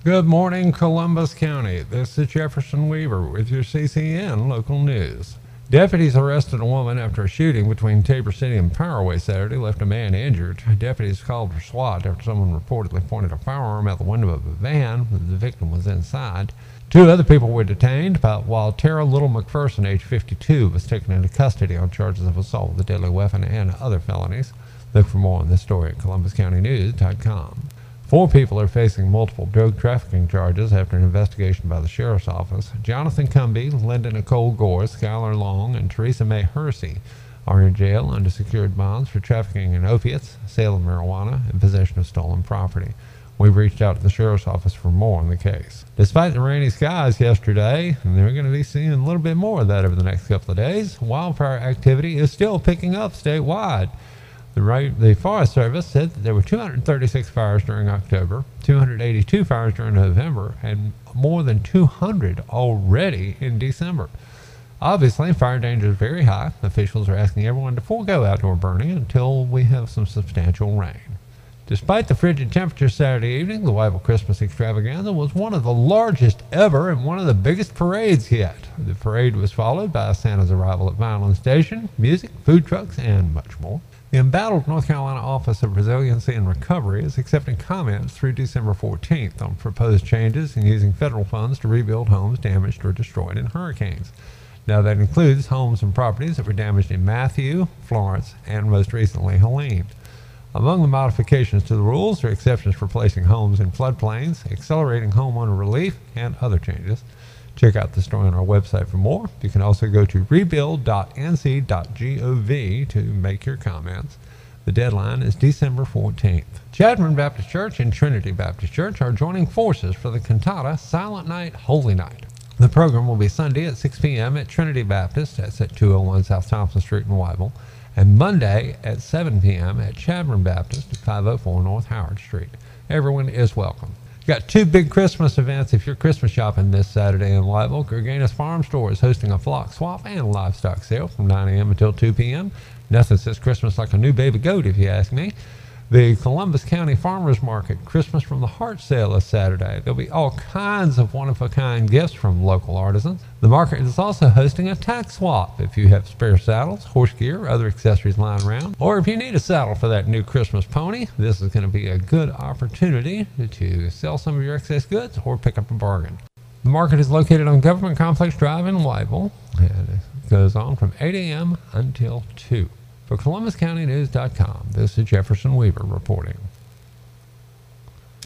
Good morning, Columbus County. This is Jefferson Weaver with your CCN local news. Deputies arrested a woman after a shooting between Tabor City and Powderway Saturday left a man injured. Deputies called for SWAT after someone reportedly pointed a firearm out the window of a van. The victim was inside. Two other people were detained, while Tara Little McPherson, age 52, was taken into custody on charges of assault with a deadly weapon and other felonies. Look for more on this story at columbuscountynews.com. 4 people are facing multiple drug trafficking charges after an investigation by the Sheriff's Office. Jonathan Cumby, Linda Nicole Gore, Skylar Long, and Teresa Mae Hersey are in jail under secured bonds for trafficking in opiates, sale of marijuana, and possession of stolen property. We've reached out to the Sheriff's Office for more on the case. Despite the rainy skies yesterday, and they're going to be seeing a little bit more of that over the next couple of days, wildfire activity is still picking up statewide. The Forest Service said that there were 236 fires during October, 282 fires during November, and more than 200 already in December. Obviously, fire danger is very high. Officials are asking everyone to forego outdoor burning until we have some substantial rain. Despite the frigid temperatures Saturday evening, the Wyville Christmas Extravaganza was one of the largest ever and one of the biggest parades yet. The parade was followed by Santa's arrival at Vineland Station, music, food trucks, and much more. The embattled North Carolina Office of Resiliency and Recovery is accepting comments through December 14th on proposed changes in using federal funds to rebuild homes damaged or destroyed in hurricanes. Now, that includes homes and properties that were damaged in Matthew, Florence, and most recently Helene. Among the modifications to the rules are exceptions for placing homes in floodplains, accelerating homeowner relief, and other changes. Check out the story on our website for more. You can also go to rebuild.nc.gov to make your comments. The deadline is December 14th. Chadron Baptist Church and Trinity Baptist Church are joining forces for the cantata Silent Night, Holy Night. The program will be Sunday at 6 p.m. at Trinity Baptist, that's at 201 South Thompson Street in Wyville, and Monday at 7 p.m. at Chadron Baptist at 504 North Howard Street. Everyone is welcome. Got 2 big Christmas events if you're Christmas shopping this Saturday in Wyville. Gerganis Farm Store is hosting a flock swap and livestock sale from 9 a.m. until 2 p.m. Nothing says Christmas like a new baby goat, if you ask me. The Columbus County Farmers Market Christmas from the Heart sale is Saturday. There'll be all kinds of one-of-a-kind gifts from local artisans. The market is also hosting a tack swap if you have spare saddles, horse gear, or other accessories lying around. Or if you need a saddle for that new Christmas pony, this is going to be a good opportunity to sell some of your excess goods or pick up a bargain. The market is located on Government Complex Drive in Wyville, and it goes on from 8 a.m. until 2. For ColumbusCountyNews.com, this is Jefferson Weaver reporting.